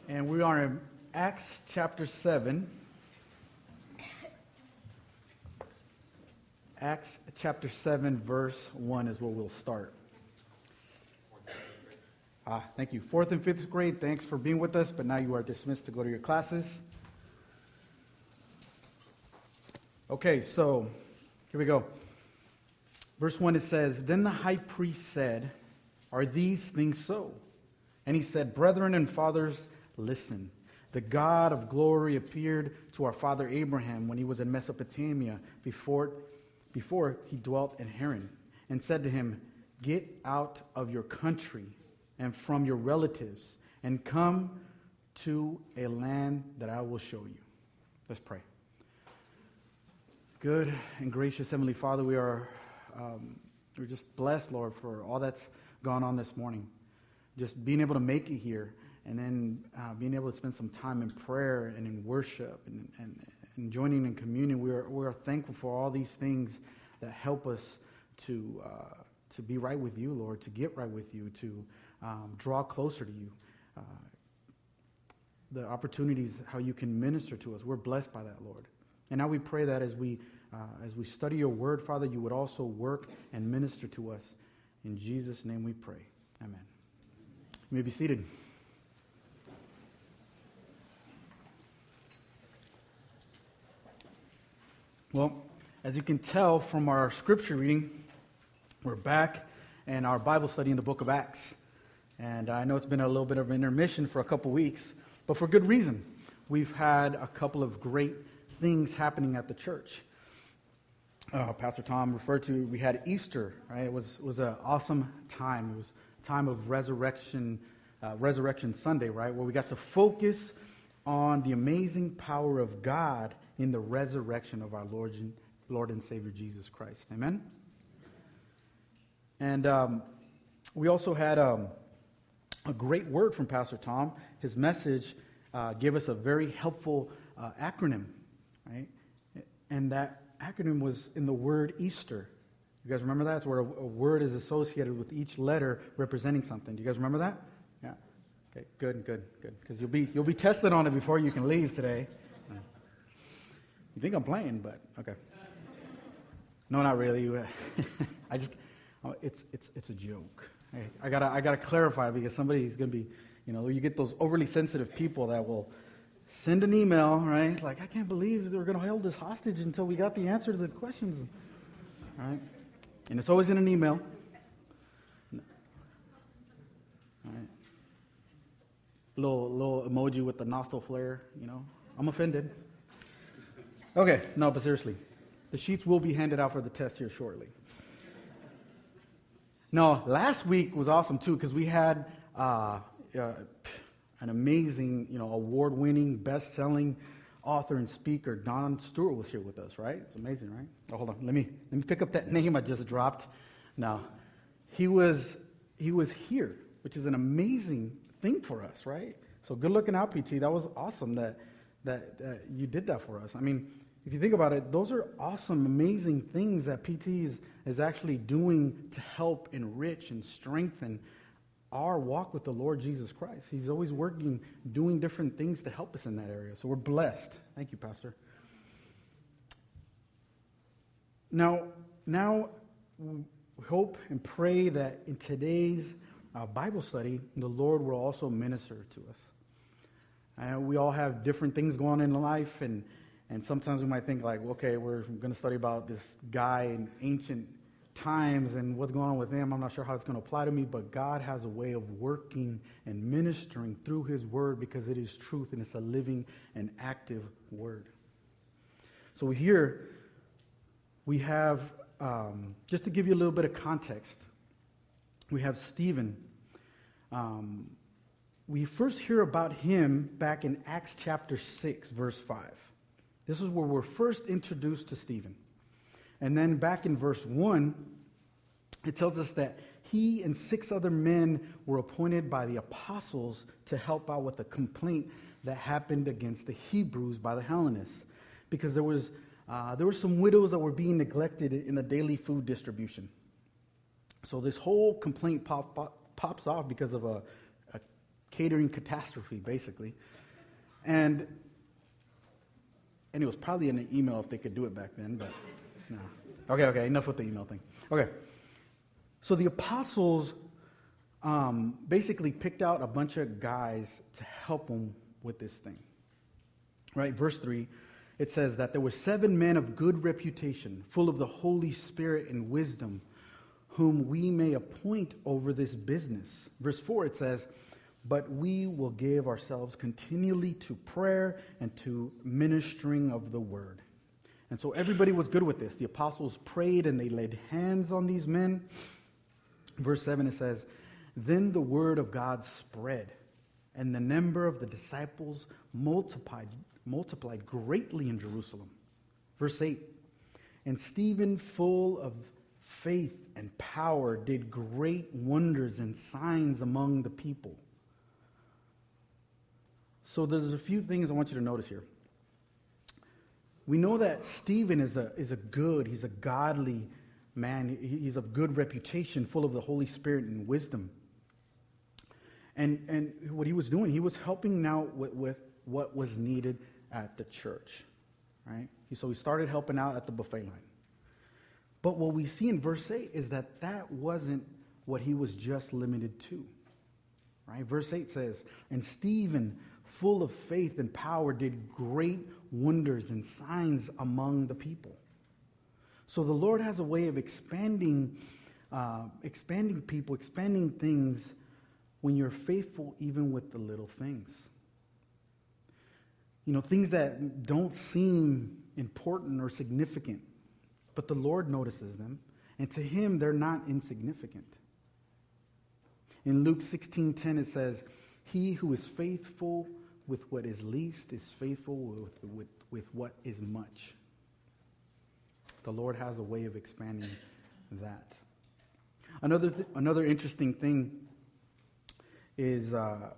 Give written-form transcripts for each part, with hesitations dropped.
And we are in Acts chapter 7. Acts chapter 7, verse 1 is where we'll start. Thank you. 4th and 5th grade, thanks for being with us, but now you are dismissed to go to your classes. Okay, so here we go. Verse 1, it says, "Then the high priest said, 'Are these things so?' And he said, 'Brethren and fathers, listen. The God of glory appeared to our father Abraham when he was in Mesopotamia before he dwelt in Haran, and said to him, Get out of your country and from your relatives and come to a land that I will show you.'" Let's pray. Good and gracious Heavenly Father, we're just blessed, Lord, for all that's gone on this morning. Just being able to make it here, and then being able to spend some time in prayer and in worship and joining in communion. We are thankful for all these things that help us to be right with you, Lord, to get right with you, to draw closer to you. The opportunities, how you can minister to us, we're blessed by that, Lord. And now we pray that as we study your word, Father, you would also work and minister to us. In Jesus' name we pray. Amen. You may be seated. Well, as you can tell from our scripture reading, we're back in our Bible study in the book of Acts. And I know it's been a little bit of an intermission for a couple weeks, but for good reason. We've had a couple of great things happening at the church. Pastor Tom referred to, we had Easter, right? It was an awesome time. It was a time of Resurrection Sunday, right? Where we got to focus on the amazing power of God in the resurrection of our Lord and Savior Jesus Christ. Amen? And we also had a great word from Pastor Tom. His message gave us a very helpful acronym, right? And that acronym was in the word Easter. You guys remember that? It's where a word is associated with each letter representing something. Do you guys remember that? Yeah. Okay, good. Because you'll be tested on it before you can leave today. You think I'm playing, but okay. No, not really. It's a joke. Hey, I gotta clarify, because somebody's gonna be, you get those overly sensitive people that will send an email, right? Like, I can't believe they're gonna hold this hostage until we got the answer to the questions, right? And it's always in an email. All right. Little emoji with the nostril flare, I'm offended. Okay, no, but seriously, the sheets will be handed out for the test here shortly. No, last week was awesome too, because we had an amazing, award-winning, best-selling author and speaker. Don Stewart was here with us, right? It's amazing, right? Oh, hold on, let me pick up that name I just dropped. No, he was here, which is an amazing thing for us, right? So good looking out, PT. That was awesome that you did that for us. I mean, if you think about it, those are awesome, amazing things that PT is actually doing to help enrich and strengthen our walk with the Lord Jesus Christ. He's always working, doing different things to help us in that area. So we're blessed. Thank you, Pastor. Now we hope and pray that in today's Bible study, the Lord will also minister to us. I know we all have different things going on in life, and sometimes we might think like, okay, we're going to study about this guy in ancient times and what's going on with him. I'm not sure how it's going to apply to me, but God has a way of working and ministering through his word, because it is truth and it's a living and active word. So here we have, just to give you a little bit of context, we have Stephen. We first hear about him back in Acts chapter 6, verse 5. This is where we're first introduced to Stephen. And then back in verse 1, it tells us that he and 6 other men were appointed by the apostles to help out with a complaint that happened against the Hebrews by the Hellenists. Because there were some widows that were being neglected in the daily food distribution. So this whole complaint pops off because of a catering catastrophe, basically. And it was probably in an email if they could do it back then, but no. Okay, enough with the email thing. Okay. So the apostles basically picked out a bunch of guys to help them with this thing. Right? Verse 3, it says that there were 7 men of good reputation, full of the Holy Spirit and wisdom, whom we may appoint over this business. Verse 4, it says, but we will give ourselves continually to prayer and to ministering of the word. And so everybody was good with this. The apostles prayed and they laid hands on these men. Verse 7, it says, then the word of God spread, and the number of the disciples multiplied greatly in Jerusalem. Verse 8, and Stephen, full of faith and power, did great wonders and signs among the people. So there's a few things I want you to notice here. We know that Stephen is a godly man. He's of good reputation, full of the Holy Spirit and wisdom. And what he was doing, he was helping now with what was needed at the church, right? So he started helping out at the buffet line. But what we see in verse 8 is that wasn't what he was just limited to, right? Verse 8 says, and Stephen, full of faith and power, did great wonders and signs among the people. So the Lord has a way of expanding people, expanding things when you're faithful even with the little things. You know, things that don't seem important or significant, but the Lord notices them, and to him they're not insignificant. In Luke 16:10 it says, he who is faithful with what is least is faithful with what is much. The Lord has a way of expanding that. Another interesting thing is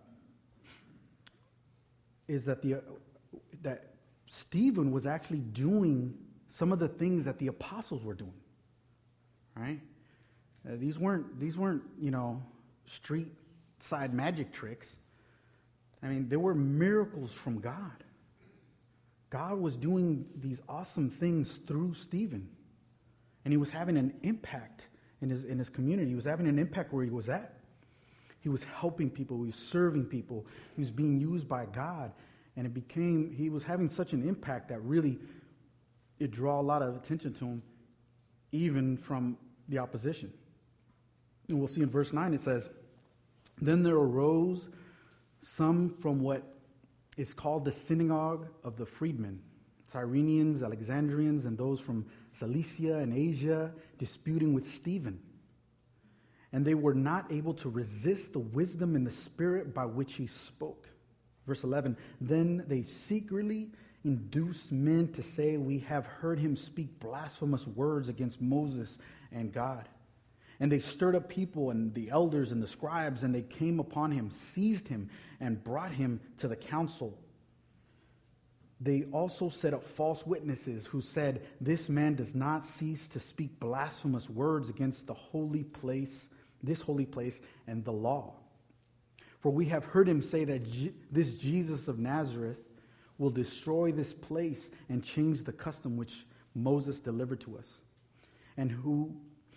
that Stephen was actually doing some of the things that the apostles were doing. Right? These weren't street side magic tricks. I mean, they were miracles from God. God was doing these awesome things through Stephen. And he was having an impact in his community. He was having an impact where he was at. He was helping people. He was serving people. He was being used by God. And he was having such an impact that really it drew a lot of attention to him, even from the opposition. And we'll see in verse 9 it says, then there arose some from what is called the synagogue of the freedmen, Cyrenians, Alexandrians, and those from Cilicia and Asia, disputing with Stephen. And they were not able to resist the wisdom and the spirit by which he spoke. Verse 11, then they secretly induced men to say, we have heard him speak blasphemous words against Moses and God. And they stirred up people and the elders and the scribes, and they came upon him, seized him, and brought him to the council. They also set up false witnesses who said, this man does not cease to speak blasphemous words against the holy place, this holy place, and the law. For we have heard him say that this Jesus of Nazareth will destroy this place and change the custom which Moses delivered to us. And all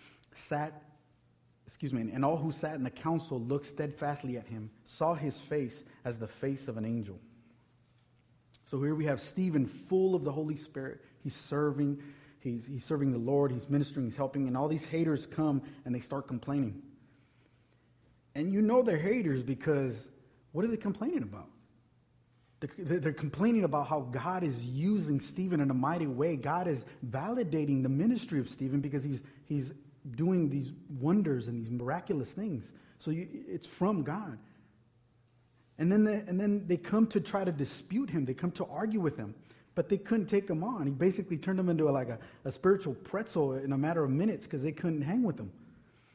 who sat in the council looked steadfastly at him, saw his face as the face of an angel. So here we have Stephen, full of the Holy Spirit. He's serving the Lord, he's ministering, he's helping, and all these haters come and they start complaining. And you know they're haters because what are they complaining about? They're complaining about how God is using Stephen in a mighty way. God is validating the ministry of Stephen because he's doing these wonders and these miraculous things. So it's from God. And then they come to try to dispute him. They come to argue with him. But they couldn't take him on. He basically turned them into a spiritual pretzel in a matter of minutes because they couldn't hang with him.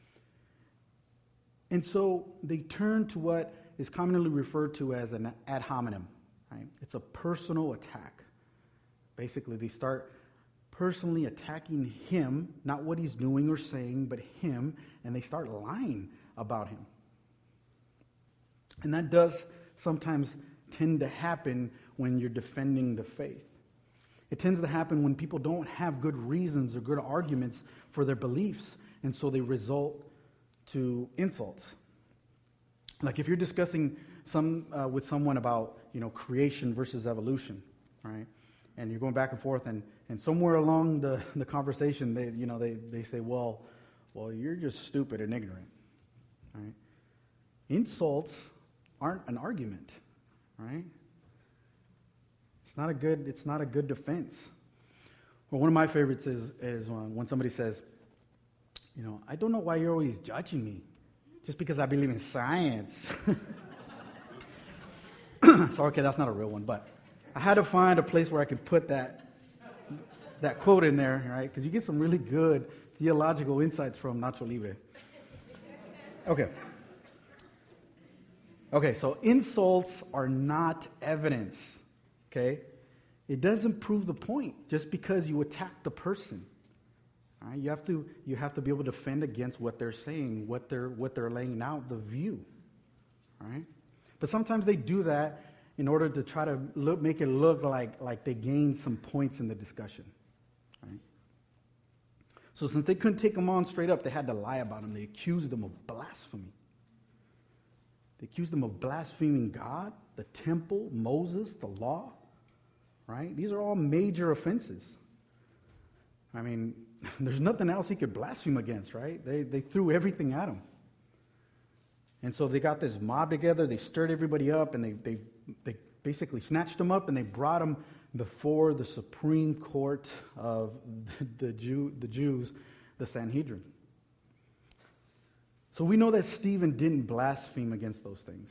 And so they turn to what is commonly referred to as an ad hominem. Right? It's a personal attack. Basically, they start personally attacking him, not what he's doing or saying, but him, and they start lying about him. And that does sometimes tend to happen when you're defending the faith. It tends to happen when people don't have good reasons or good arguments for their beliefs, and so they result to insults. Like if you're discussing with someone about, creation versus evolution, right? And you're going back and forth, and somewhere along the conversation, they say, well, you're just stupid and ignorant, right? Insults aren't an argument, right? It's not a good defense. Well, one of my favorites is when somebody says, I don't know why you're always judging me, just because I believe in science. So, okay, that's not a real one, but I had to find a place where I could put that quote in there, right? Because you get some really good theological insights from Nacho Libre. Okay, so insults are not evidence, okay? It doesn't prove the point just because you attack the person. All right? You have to be able to defend against what they're saying, what they're laying out, the view. All right? But sometimes they do that in order to try to make it look like they gained some points in the discussion. Right? So since they couldn't take him on straight up, they had to lie about him. They accused him of blasphemy. They accused him of blaspheming God, the temple, Moses, the law. Right? These are all major offenses. I mean, there's nothing else he could blaspheme against, right? They threw everything at him. And so they got this mob together, they stirred everybody up, and they basically snatched him up and they brought him before the Supreme Court of the Jews, the Sanhedrin. So we know that Stephen didn't blaspheme against those things.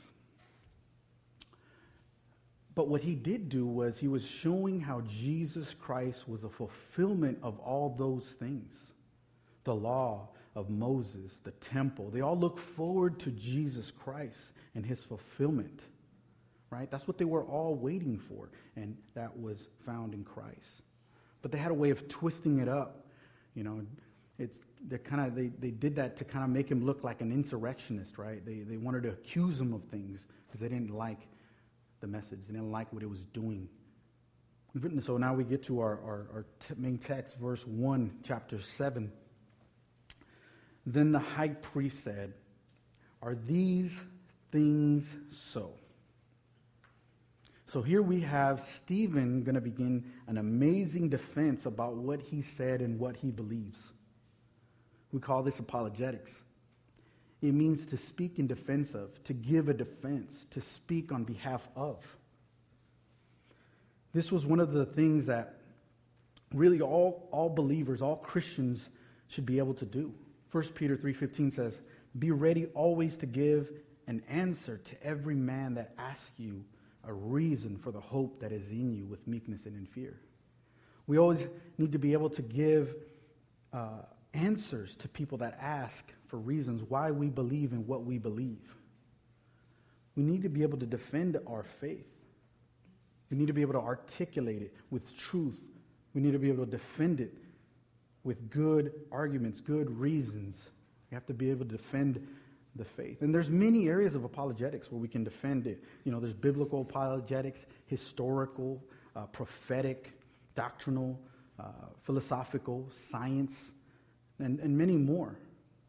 But what he did do was he was showing how Jesus Christ was a fulfillment of all those things. The law of Moses, the temple, they all look forward to Jesus Christ and his fulfillment. Right? That's what they were all waiting for, and that was found in Christ. But they had a way of twisting it up. They did that to kind of make him look like an insurrectionist, right? They wanted to accuse him of things because they didn't like the message. They didn't like what it was doing. So now we get to our main text, verse 1, chapter 7. Then the high priest said, "Are these things so?" So here we have Stephen going to begin an amazing defense about what he said and what he believes. We call this apologetics. It means to speak in defense of, to give a defense, to speak on behalf of. This was one of the things that really all believers, all Christians should be able to do. 1 Peter 3:15 says, "Be ready always to give an answer to every man that asks you a reason for the hope that is in you with meekness and in fear." We always need to be able to give answers to people that ask for reasons why we believe in what we believe. We need to be able to defend our faith. We need to be able to articulate it with truth. We need to be able to defend it with good arguments, good reasons. We have to be able to defend the faith. And there's many areas of apologetics where we can defend it. There's biblical apologetics, historical, prophetic, doctrinal, philosophical, science, and many more.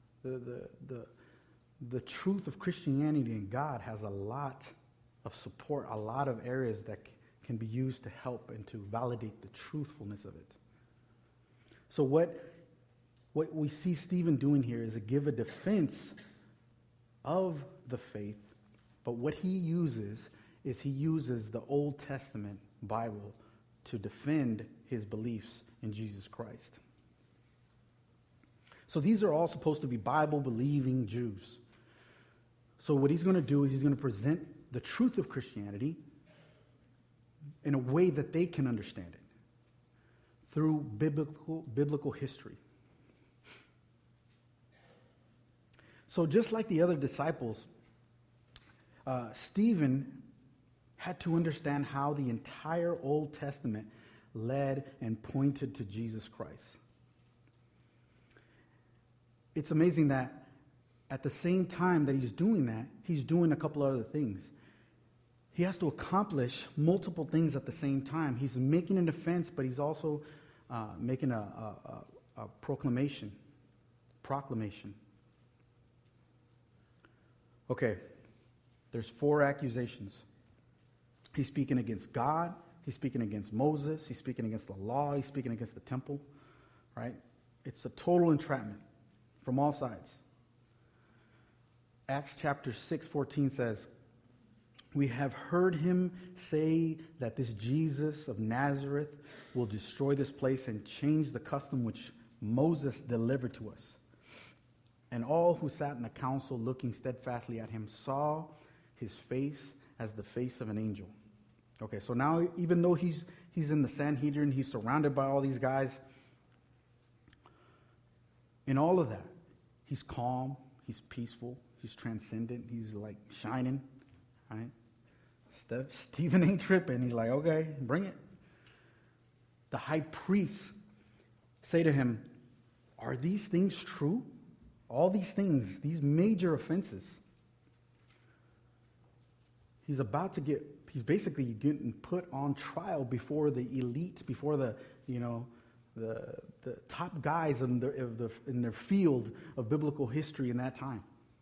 The truth of Christianity and God has a lot of support, a lot of areas that can be used to help and to validate the truthfulness of it. So what we see Stephen doing here is to give a defense of the faith, but what he uses is he uses the Old Testament Bible to defend his beliefs in Jesus Christ. So these are all supposed to be Bible-believing Jews. So what he's going to do is he's going to present the truth of Christianity in a way that they can understand it through biblical history. So just like the other disciples, Stephen had to understand how the entire Old Testament led and pointed to Jesus Christ. It's amazing that at the same time that he's doing that, he's doing a couple other things. He has to accomplish multiple things at the same time. He's making a defense, but he's also making a proclamation. Okay, there's 4 accusations. He's speaking against God. He's speaking against Moses. He's speaking against the law. He's speaking against the temple, right? It's a total entrapment from all sides. Acts chapter 6:14 says, "We have heard him say that this Jesus of Nazareth will destroy this place and change the custom which Moses delivered to us." And all who sat in the council looking steadfastly at him saw his face as the face of an angel. Okay, so now even though he's in the Sanhedrin, he's surrounded by all these guys, in all of that, he's calm, he's peaceful, he's transcendent, he's like shining, right? Stephen ain't tripping. He's like, okay, bring it. The high priests say to him, "Are these things true?" All these things, these major offenses. He's basically getting put on trial before the elite, before the top guys in their field of biblical history in that time.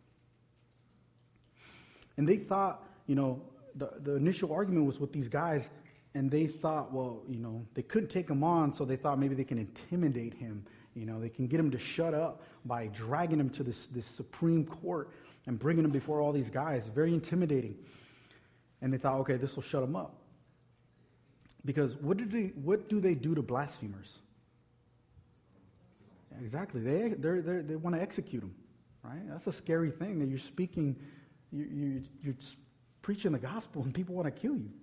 And they thought, the initial argument was with these guys, and they thought, well, they couldn't take him on, so they thought maybe they can intimidate him. They can get him to shut up by dragging him to this Supreme Court and bringing him before all these guys. Very intimidating. And they thought, okay, this will shut him up. Because what do they do to blasphemers? Exactly. They want to execute them, right? That's a scary thing that you're speaking, you're preaching the gospel and people want to kill you.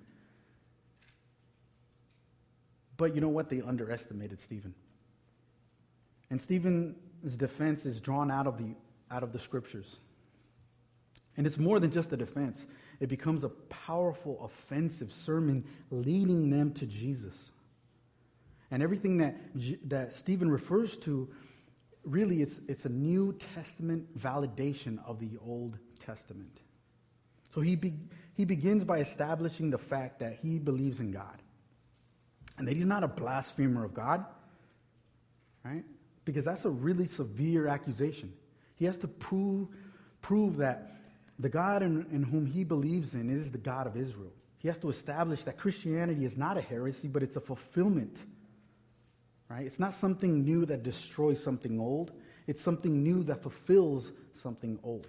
But you know what? They underestimated Stephen. And Stephen's defense is drawn out of the scriptures. And it's more than just a defense. It becomes a powerful, offensive sermon leading them to Jesus. And everything that Stephen refers to, really it's a New Testament validation of the Old Testament. So he begins by establishing the fact that he believes in God. And that he's not a blasphemer of God. Right? Because that's a really severe accusation. He has to prove that the God in whom he believes in is the God of Israel. He has to establish that Christianity is not a heresy, but it's a fulfillment. Right? It's not something new that destroys something old. It's something new that fulfills something old.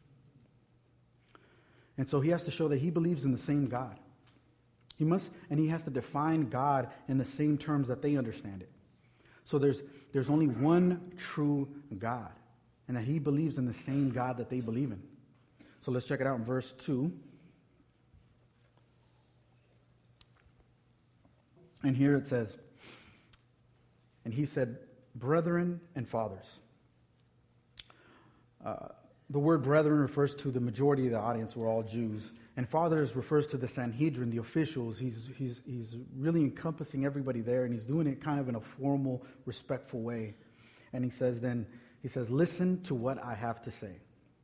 And so he has to show that he believes in the same God. He has to define God in the same terms that they understand it. So there's only one true God, and that he believes in the same God that they believe in. So let's check it out in verse 2. And here it says, "And he said, 'Brethren and fathers.'" The word brethren refers to the majority of the audience who are all Jews. And fathers refers to the Sanhedrin, the officials. He's really encompassing everybody there, and he's doing it kind of in a formal, respectful way. And he says, "Listen to what I have to say."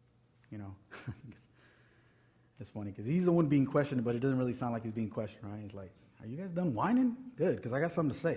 It's funny because he's the one being questioned, but it doesn't really sound like he's being questioned, right? He's like, "Are you guys done whining? Good, because I got something to say."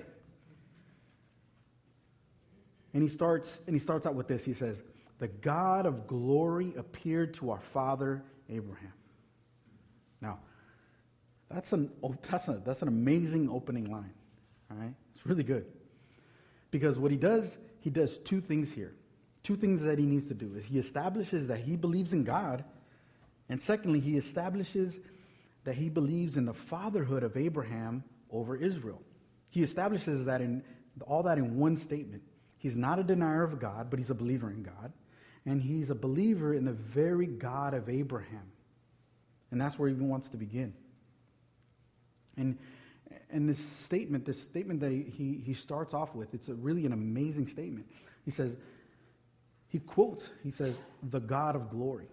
And he starts out with this. He says, "The God of glory appeared to our father Abraham." Now, that's an amazing opening line. All right? It's really good. Because what he does 2 things here. 2 things that he needs to do is he establishes that he believes in God, and secondly, he establishes that he believes in the fatherhood of Abraham over Israel. He establishes that in one statement. He's not a denier of God, but he's a believer in God. And he's a believer in the very God of Abraham. And that's where he wants to begin. And this statement that he starts off with, it's really an amazing statement. He says, "The God of glory."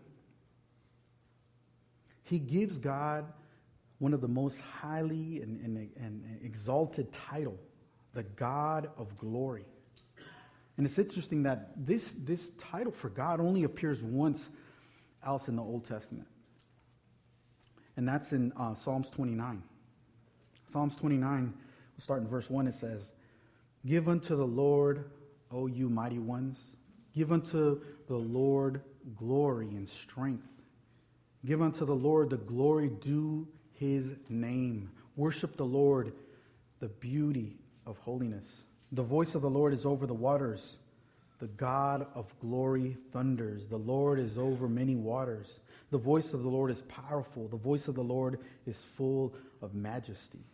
He gives God one of the most highly and exalted title, the God of glory. And it's interesting that this title for God only appears once else in the Old Testament. And that's in Psalms 29. Psalms 29, we'll start in verse 1. It says, "Give unto the Lord, O you mighty ones. Give unto the Lord glory and strength. Give unto the Lord the glory due his name. Worship the Lord, the beauty of holiness. The voice of the Lord is over the waters. The God of glory thunders. The Lord is over many waters. The voice of the Lord is powerful. The voice of the Lord is full of majesty."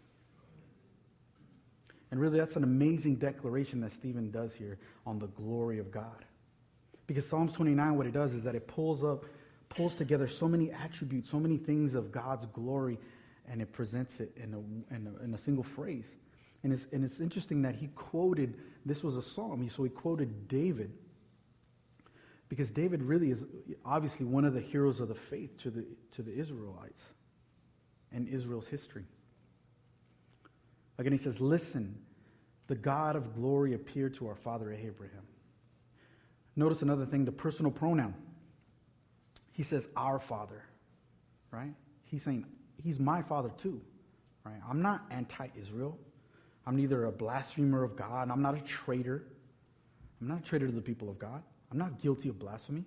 And really, that's an amazing declaration that Stephen does here on the glory of God. Because Psalms 29, what it does is that it pulls together so many attributes, so many things of God's glory, and it presents it in a single phrase. And it's interesting that he quoted, this was a psalm, so he quoted David, because David really is obviously one of the heroes of the faith to the Israelites and Israel's history. Again, he says, "Listen, the God of glory appeared to our father Abraham." Notice another thing, the personal pronoun. He says, "Our Father," right? He's saying, he's my father too, right? I'm not anti-Israel. I'm neither a blasphemer of God. I'm not a traitor. I'm not a traitor to the people of God. I'm not guilty of blasphemy.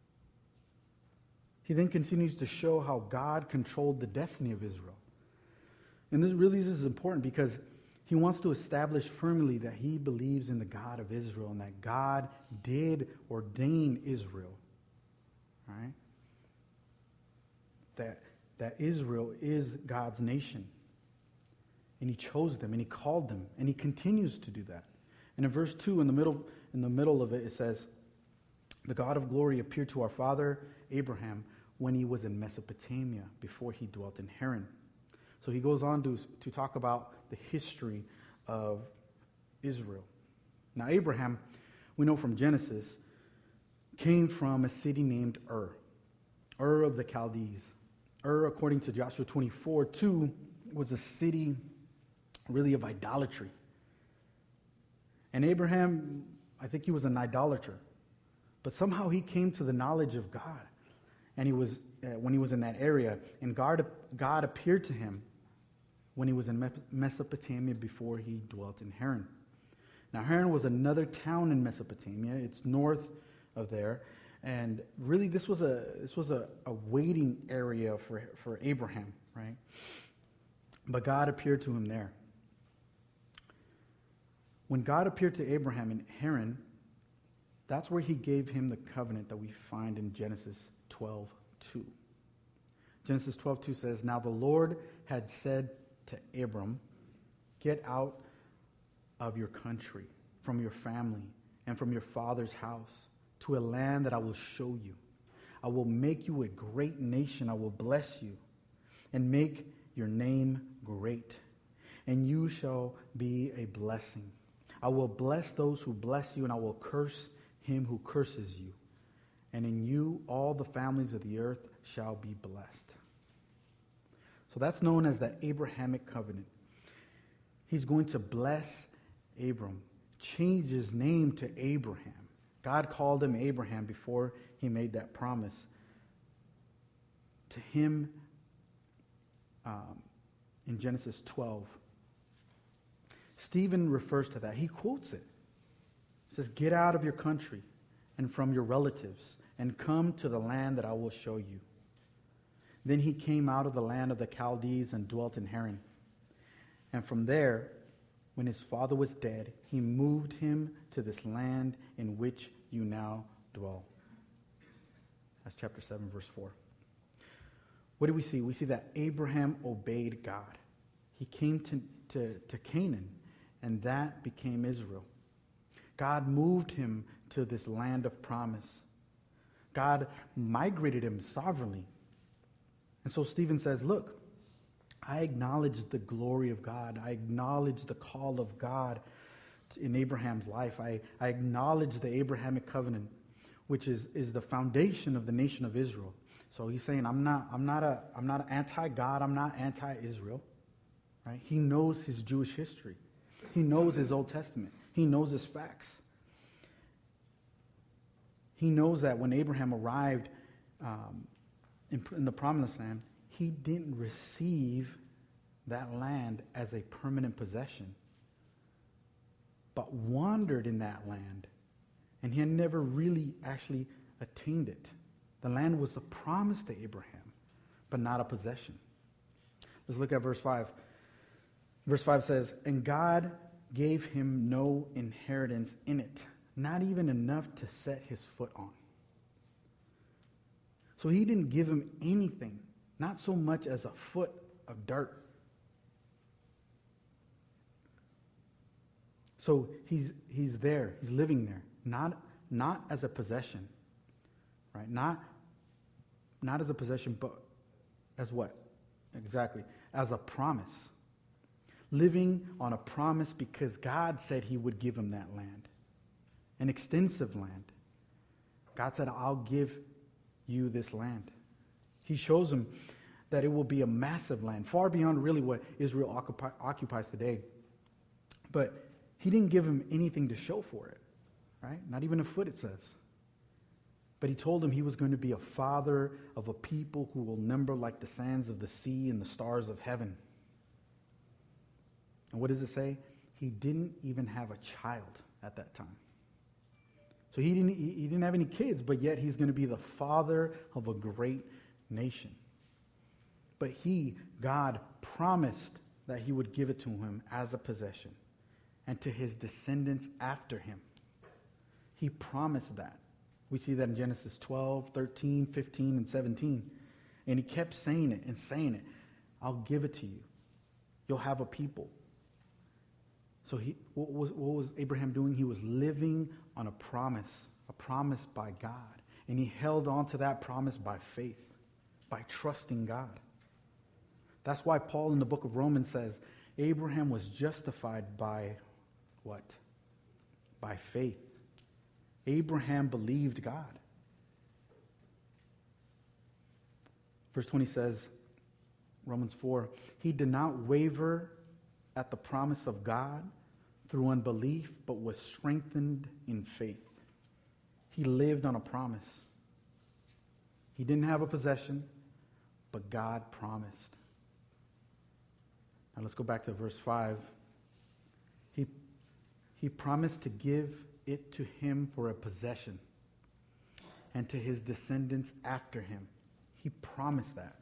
He then continues to show how God controlled the destiny of Israel. And this is important because he wants to establish firmly that he believes in the God of Israel and that God did ordain Israel, right? That Israel is God's nation. And he chose them, and he called them, and he continues to do that. And in verse 2, in the middle of it, it says, "The God of glory appeared to our father Abraham when he was in Mesopotamia, before he dwelt in Haran." So he goes on to talk about the history of Israel. Now Abraham, we know from Genesis, came from a city named Ur of the Chaldees. Ur, according to Joshua 24:2, was a city really of idolatry. And Abraham, I think he was an idolater. But somehow he came to the knowledge of God. And he was when he was in that area. And God appeared to him when he was in Mesopotamia before he dwelt in Haran. Now Haran was another town in Mesopotamia. It's north of there. And really this was a waiting area for Abraham, right? But God appeared to him there. When God appeared to Abraham in Haran, that's where he gave him the covenant that we find in Genesis 12:2. Genesis 12:2 says, "Now the Lord had said to Abram, 'Get out of your country, from your family, and from your father's house, to a land that I will show you. I will make you a great nation. I will bless you and make your name great, and you shall be a blessing. I will bless those who bless you, and I will curse him who curses you. And in you all the families of the earth shall be blessed.'" So that's known as the Abrahamic covenant. He's going to bless Abram, change his name to Abraham. God called him Abraham before he made that promise to him in Genesis 12. Stephen refers to that. He quotes it. He says, "Get out of your country and from your relatives and come to the land that I will show you." Then he came out of the land of the Chaldees and dwelt in Haran. And from there, when his father was dead, he moved him to this land in which you now dwell. That's chapter 7, verse 4. What do we see? We see that Abraham obeyed God. He came to Canaan, and that became Israel. God moved him to this land of promise. God migrated him sovereignly. And so Stephen says, look, I acknowledge the glory of God. I acknowledge the call of God in Abraham's life. I acknowledge the Abrahamic covenant, which is the foundation of the nation of Israel. So he's saying, I'm not anti-God. I'm not anti-Israel. Right? He knows his Jewish history. He knows his Old Testament. He knows his facts. He knows that when Abraham arrived in the promised land, he didn't receive that land as a permanent possession, but wandered in that land, and he had never really actually attained it. The land was a promise to Abraham, but not a possession. Let's look at verse 5. Verse 5 says, "And God gave him no inheritance in it, not even enough to set his foot on." So he didn't give him anything, not so much as a foot of dirt. So he's there, he's living there, not as a possession, right? Not as a possession, but as what? Exactly, as a promise. Living on a promise because God said he would give him that land, an extensive land. God said, "I'll give you this land." He shows him that it will be a massive land, far beyond really what Israel occupies today. But he didn't give him anything to show for it, right? Not even a foot, it says. But he told him he was going to be a father of a people who will number like the sands of the sea and the stars of heaven. And what does it say? He didn't even have a child at that time. So he didn't have any kids, but yet he's going to be the father of a great nation. But God, promised that he would give it to him as a possession and to his descendants after him. He promised that. We see that in Genesis 12, 13, 15, and 17. And he kept saying it and saying it. "I'll give it to you. You'll have a people." So what was Abraham doing? He was living on a promise by God. And he held on to that promise by faith, by trusting God. That's why Paul in the book of Romans says, Abraham was justified by what? By faith. Abraham believed God. Verse 20 says, Romans 4, "He did not waver at the promise of God through unbelief, but was strengthened in faith." He lived on a promise. He didn't have a possession, but God promised. Now let's go back to verse 5. He promised to give it to him for a possession and to his descendants after him. He promised that.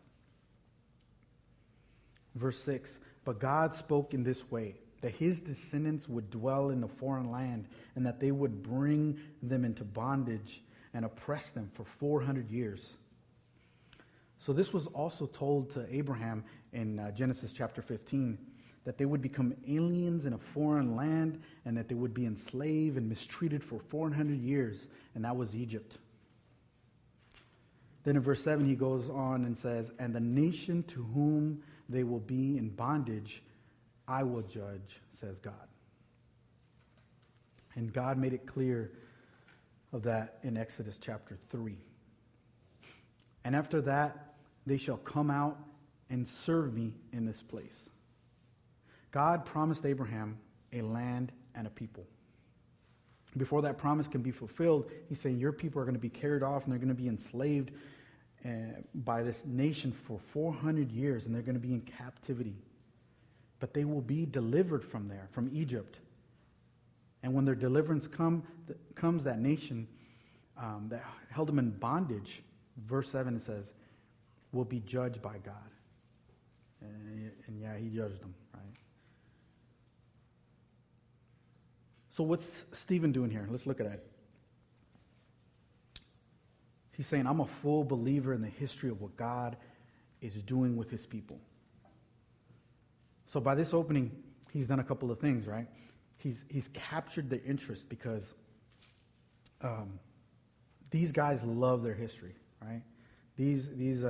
Verse 6, "But God spoke in this way, that his descendants would dwell in a foreign land and that they would bring them into bondage and oppress them for 400 years. So this was also told to Abraham in Genesis chapter 15, that they would become aliens in a foreign land and that they would be enslaved and mistreated for 400 years, and that was Egypt. Then in verse 7 he goes on and says, "And the nation to whom they will be in bondage, I will judge, says God." And God made it clear of that in Exodus chapter 3. "And after that, they shall come out and serve me in this place." God promised Abraham a land and a people. Before that promise can be fulfilled, he's saying your people are going to be carried off and they're going to be enslaved by this nation for 400 years, and they're going to be in captivity. But they will be delivered from there, from Egypt. And when their deliverance comes, that nation that held them in bondage, verse 7 it says, will be judged by God. And yeah, he judged them, right? So what's Stephen doing here? Let's look at it. He's saying, I'm a full believer in the history of what God is doing with his people. So by this opening, he's done a couple of things, right? He's captured the interest because these guys love their history, right? These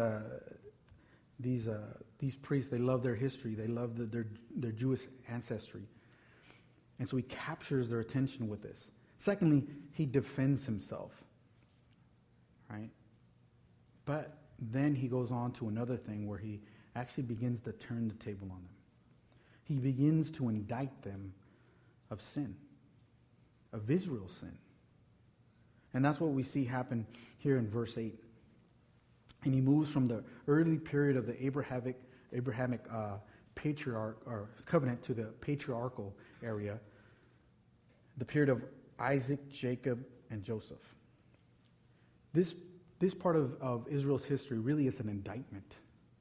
priests, they love their history. They love their Jewish ancestry. And so he captures their attention with this. Secondly, he defends himself, right? But then he goes on to another thing where he actually begins to turn the table on them. He begins to indict them of sin, of Israel's sin. And that's what we see happen here in verse 8. And he moves from the early period of the Abrahamic patriarch or covenant to the patriarchal area, the period of Isaac, Jacob, and Joseph. This part of Israel's history really is an indictment.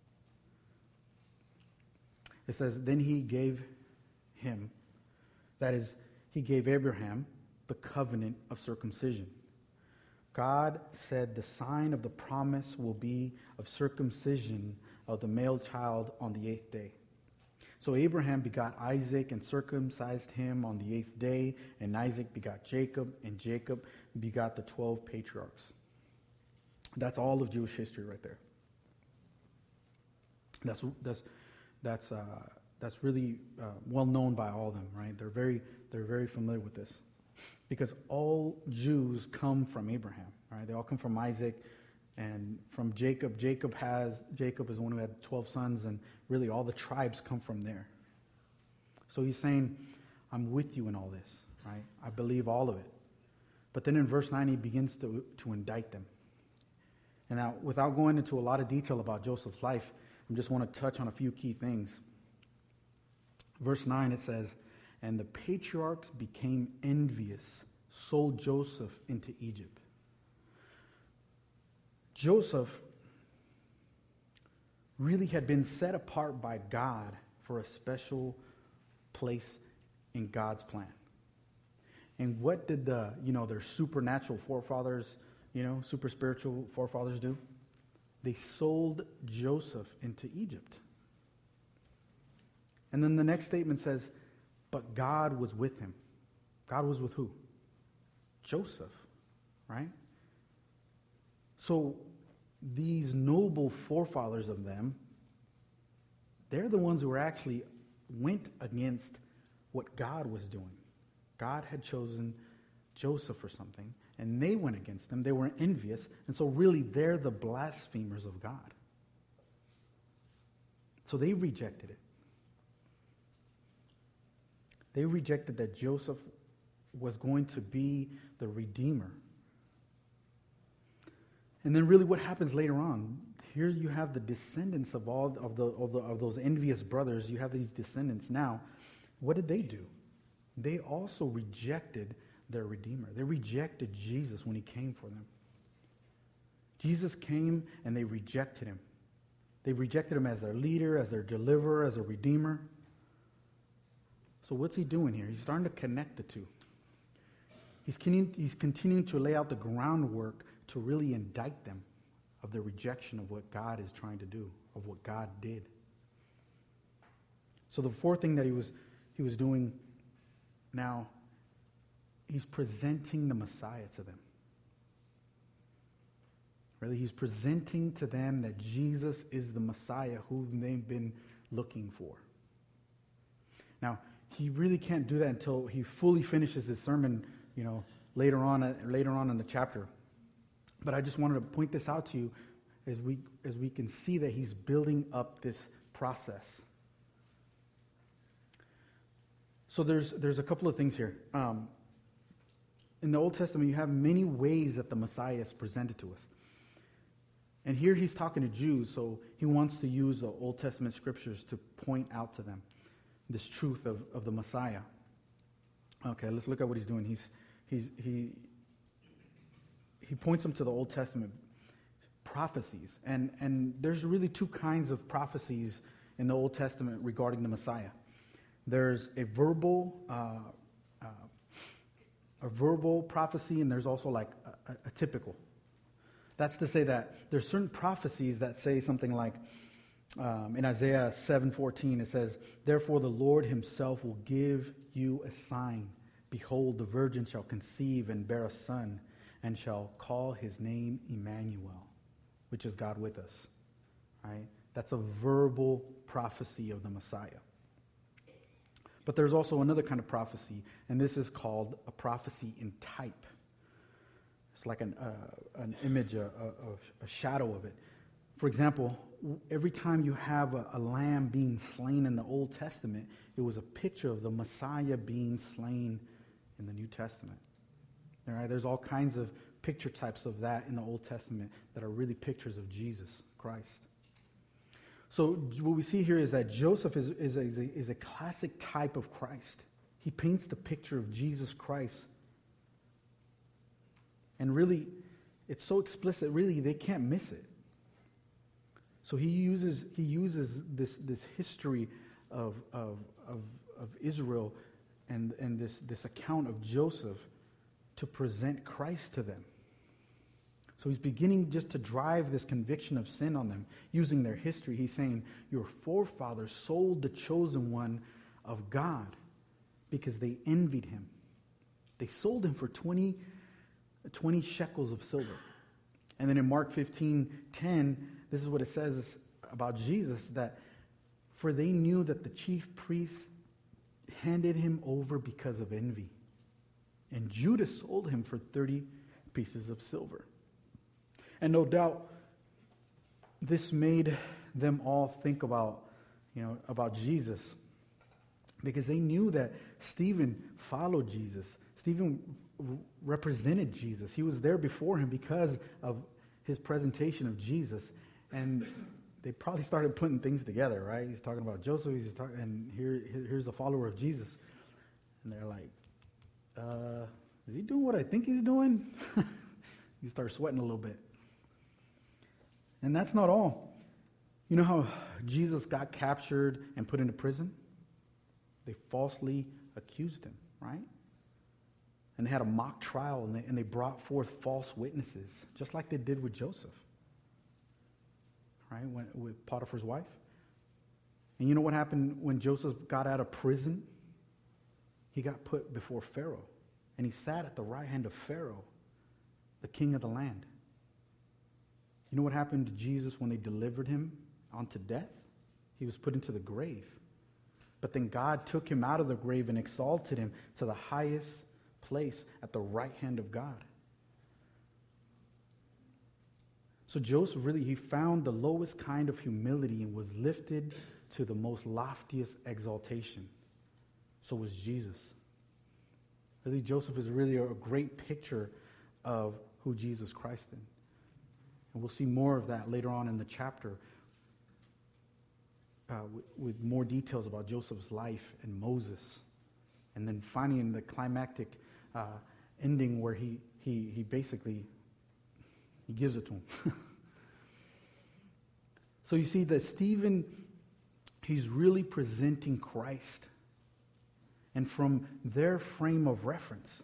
It says, then he gave him, that is, he gave Abraham the covenant of circumcision. God said the sign of the promise will be of circumcision of the male child on the 8th day. So Abraham begot Isaac and circumcised him on the 8th day, and Isaac begot Jacob, and Jacob begot the 12 patriarchs. That's all of Jewish history right there. That's really well known by all of them, right? They're very familiar with this, because all Jews come from Abraham, right? They all come from Isaac and from Jacob. Jacob is one who had 12 sons, and really all the tribes come from there. So he's saying, I'm with you in all this, right? I believe all of it. But then in verse 9, he begins to indict them. And now, without going into a lot of detail about Joseph's life, I just want to touch on a few key things. Verse 9, it says, and the patriarchs became envious, sold Joseph into Egypt. Joseph really had been set apart by God for a special place in God's plan. And what did their supernatural forefathers, super spiritual forefathers do? They sold Joseph into Egypt. And then the next statement says, but God was with him. God was with who? Joseph, right? So these noble forefathers of them, they're the ones who actually went against what God was doing. God had chosen Joseph for something, and they went against him. They were envious, and so really they're the blasphemers of God. So they rejected it. They rejected that Joseph was going to be the Redeemer. And then really what happens later on, here you have the descendants of all of those envious brothers. You have these descendants now. What did they do? They also rejected their Redeemer. They rejected Jesus when he came for them. Jesus came and they rejected him. They rejected him as their leader, as their deliverer, as a Redeemer. So what's he doing here? He's starting to connect the two. He's continuing to lay out the groundwork to really indict them of the rejection of what God is trying to do, of what God did. So the fourth thing that he was doing now, he's presenting the Messiah to them. Really, he's presenting to them that Jesus is the Messiah whom they've been looking for. Now, he really can't do that until he fully finishes his sermon, later on in the chapter. But I just wanted to point this out to you as we can see that he's building up this process. So there's a couple of things here. In the Old Testament, you have many ways that the Messiah is presented to us. And here he's talking to Jews, so he wants to use the Old Testament scriptures to point out to them this truth of the Messiah. Okay, let's look at what he's doing. He points them to the Old Testament prophecies. And there's really two kinds of prophecies in the Old Testament regarding the Messiah. There's a verbal prophecy, and there's also like a typical. That's to say that there's certain prophecies that say something like, in Isaiah 7:14, it says, therefore the Lord himself will give you a sign. Behold, the virgin shall conceive and bear a son, and shall call his name Emmanuel, which is God with us. Right? That's a verbal prophecy of the Messiah. But there's also another kind of prophecy, and this is called a prophecy in type. It's like an image, a shadow of it. For example, every time you have a lamb being slain in the Old Testament, it was a picture of the Messiah being slain in the New Testament. All right, there's all kinds of picture types of that in the Old Testament that are really pictures of Jesus Christ. So what we see here is that Joseph is a classic type of Christ. He paints the picture of Jesus Christ. And really, it's so explicit, really, they can't miss it. So he uses this history of Israel and this account of Joseph to present Christ to them. So he's beginning just to drive this conviction of sin on them using their history. He's saying, your forefathers sold the chosen one of God because they envied him. They sold him for 20 shekels of silver. And then in Mark 15:10, this is what it says about Jesus, that for they knew that the chief priests handed him over because of envy. And Judas sold him for 30 pieces of silver. And no doubt, this made them all think about Jesus, because they knew that Stephen followed Jesus. Stephen represented Jesus. He was there before him because of his presentation of Jesus. And they probably started putting things together, right? He's talking about Joseph, and here's a follower of Jesus. And they're like, is he doing what I think he's doing? You start sweating a little bit. And that's not all. You know how Jesus got captured and put into prison? They falsely accused him, right? And they had a mock trial, and they brought forth false witnesses, just like they did with Joseph, right? With Potiphar's wife. And you know what happened when Joseph got out of prison? He got put before Pharaoh, and he sat at the right hand of Pharaoh, the king of the land. You know what happened to Jesus when they delivered him onto death? He was put into the grave. But then God took him out of the grave and exalted him to the highest place at the right hand of God. So Joseph really, he found the lowest kind of humility and was lifted to the most loftiest exaltation. So was Jesus. Really, Joseph is really a great picture of who Jesus Christ is. And we'll see more of that later on in the chapter with more details about Joseph's life and Moses. And then finally in the climactic ending where he basically gives it to him. So you see that Stephen, he's really presenting Christ. And from their frame of reference,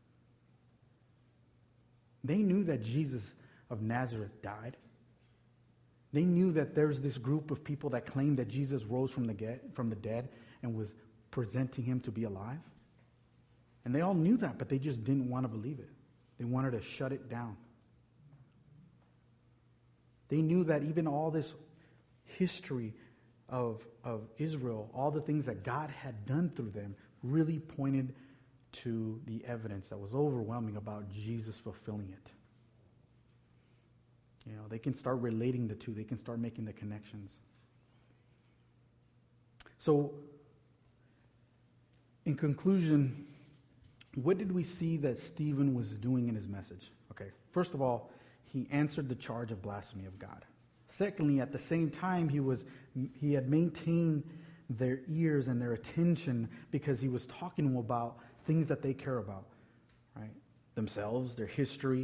they knew that Jesus of Nazareth died. They knew that there's this group of people that claimed that Jesus rose from the dead and was presenting him to be alive. And they all knew that, but they just didn't want to believe it. They wanted to shut it down. They knew that even all this history of Israel, all the things that God had done through them, really pointed to the evidence that was overwhelming about Jesus fulfilling it. You know, they can start relating the two. They can start making the connections. So, in conclusion, what did we see that Stephen was doing in his message? Okay, first of all, he answered the charge of blasphemy of God. Secondly, at the same time, he had maintained their ears and their attention because he was talking to them about things that they care about, right? Themselves, their history.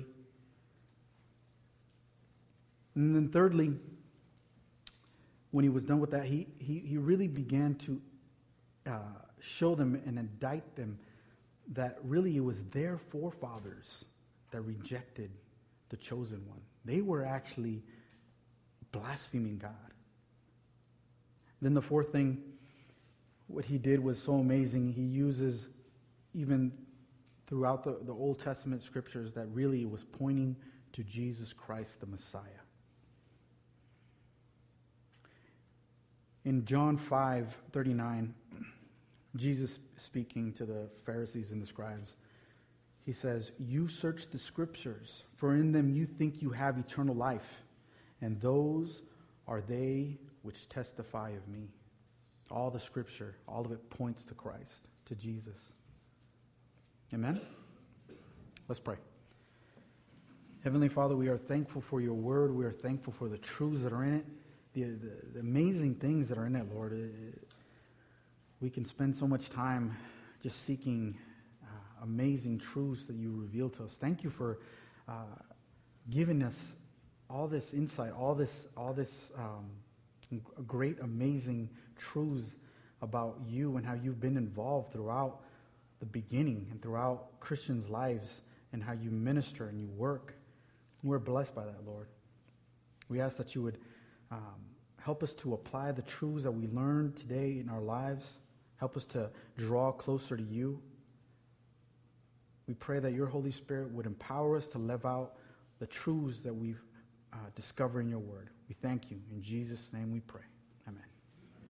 And then thirdly, when he was done with that, he really began to show them and indict them that really it was their forefathers that rejected the chosen one. They were actually blaspheming God. Then the fourth thing, what he did was so amazing. He uses, even throughout the Old Testament scriptures, that really was pointing to Jesus Christ, the Messiah. In John 5:39, Jesus speaking to the Pharisees and the scribes, he says, "You search the scriptures, for in them you think you have eternal life, and those are they which testify of me." All the scripture, all of it points to Christ, to Jesus. Amen? Let's pray. Heavenly Father, we are thankful for your word. We are thankful for the truths that are in it, the amazing things that are in it, Lord. We can spend so much time just seeking amazing truths that you reveal to us. Thank you for giving us all this insight, all this great, amazing truths about you and how you've been involved throughout the beginning and throughout Christians' lives and how you minister and you work. We're blessed by that, Lord. We ask that you would help us to apply the truths that we learned today in our lives. Help us to draw closer to you. We pray that your Holy Spirit would empower us to live out the truths that we've discovered in your word. We thank you. In Jesus' name we pray.